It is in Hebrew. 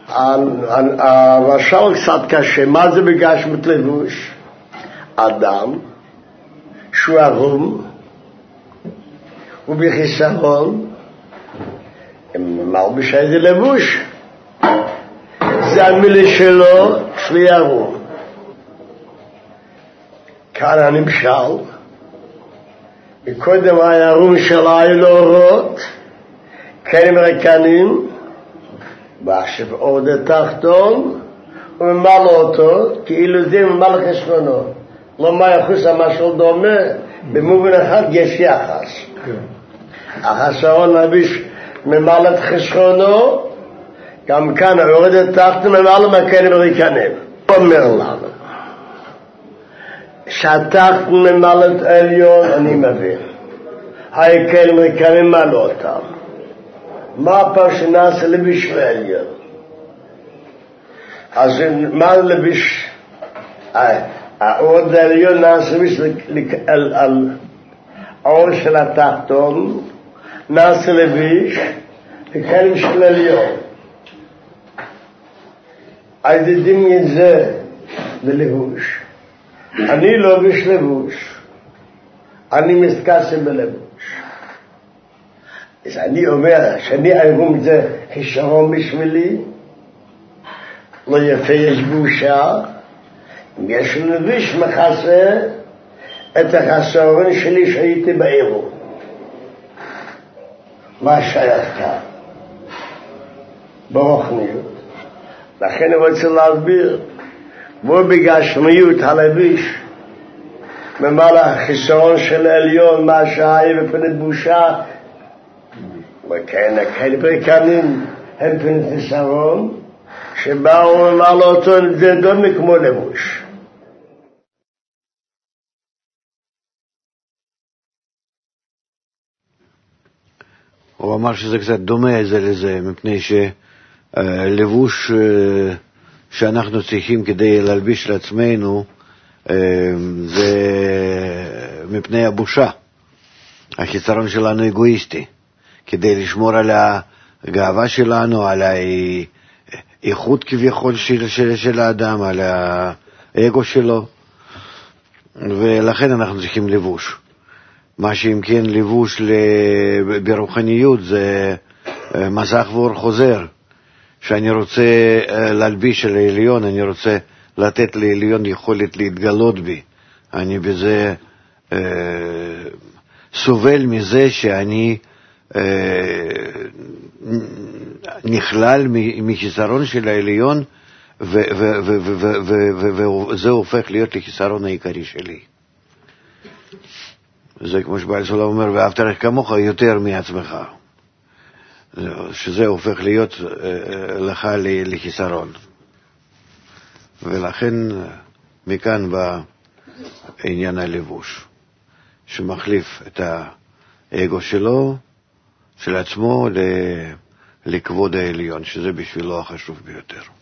המשל קצת קשה. מה זה בגשמות לבוש? אדם שהוא ערום ובחיסרון מלביש איזה לבוש, זה המילה שלו שלי ערום. כאן הנמשל, קודם היה ערום של האלוהות, כן מרקנים, ועכשיו עוד התחתון, וממלא אותו, כאילו זה ממלא חסרונו. לא מה יחוס המשל דומה, במובן אחד יש יחס. החסרון מביש ממלא את חסרונו, גם כאן עוד התחתון, ממלא מכן מרקנים. הוא אומר לנו, שהתחתון ממלא את עליון, אני מבין. כן מרקנים מלא אותם. מה הפרשנה של לביש ועליון? אז מה לביש? העוד העליון נעשה על העור של התחתון, נעשה לביש וכלים של עליון. אז דמיין זה בלבוש. אני לא לביש לבוש, אני מתקסם בלבוש. אז אני אומר שאני ערום זה חיסרון בשבילי, לא יפה, יש בושה, יש לביש מכסה את החסרון שלי שהייתי בעירום. מה שייך כאן? ברוחניות. לכן אני רוצה להסביר, בו בגשמיות הלביש, ממלא החיסרון של העליון, מה שהיה בפני בושה, וכן ברקנים הם פני חיסרון, שבאו למלא אותו זה דומה כמו לבוש. הוא אמר שזה קצת דומה זה לזה, מפני שלבוש שאנחנו צריכים כדי להלביש לעצמנו, זה מפני הבושה. החיסרון שלנו אגואיסטי, כדי לשמור על הגאווה שלנו, על האיכות כביכול של האדם, על האגו שלו, ולכן אנחנו צריכים לבוש. מה שאם כן לבוש ברוחניות זה מסך ואור חוזר, שאני רוצה להלביש על העליון, אני רוצה לתת לעליון יכולת להתגלות בי. אני בזה סובל מזה שאני נכלל מחיסרון של העליון, וזה הופך להיות לחיסרון העיקרי שלי. זה כמו שבעל סולם אומר, ואהבת לך כמוך יותר מעצמך, שזה הופך להיות לך לחיסרון. ולכן מכאן בא עניין הלבוש, שמחליף את האגו שלו, של עצמו, לכבוד העליון, שזה בשבילו החשוב ביותר.